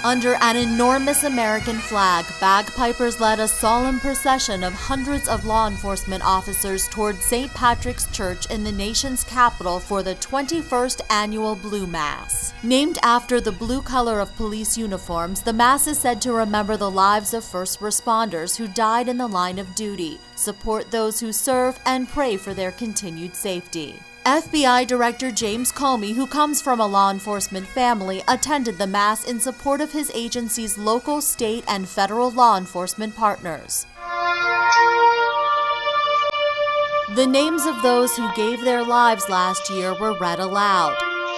Under an enormous American flag, bagpipers led a solemn procession of hundreds of law enforcement officers toward St. Patrick's Church in the nation's capital for the 21st annual Blue Mass. Named after the blue color of police uniforms, the Mass is said to remember the lives of first responders who died in the line of duty, support those who serve, and pray for their continued safety. FBI Director James Comey, who comes from a law enforcement family, attended the Mass in support of his agency's local, state, and federal law enforcement partners. The names of those who gave their lives last year were read aloud.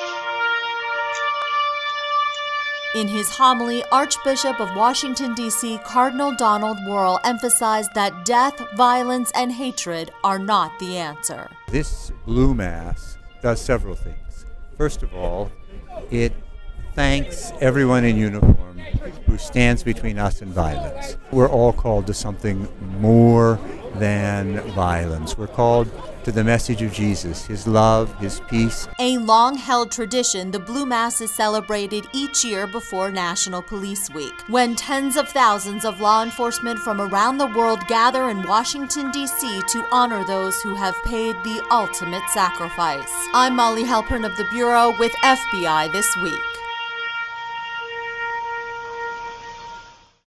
In his homily, Archbishop of Washington, D.C., Cardinal Donald Wuerl emphasized that death, violence, and hatred are not the answer. This Blue Mass does several things. First of all, it thanks everyone in uniform who stands between us and violence. We're all called to something more than violence. We're called to the message of Jesus, his love, his peace. A long-held tradition, the Blue Mass is celebrated each year before National Police Week, when tens of thousands of law enforcement from around the world gather in Washington, D.C. to honor those who have paid the ultimate sacrifice. I'm Molly Halpern of the Bureau with FBI This Week.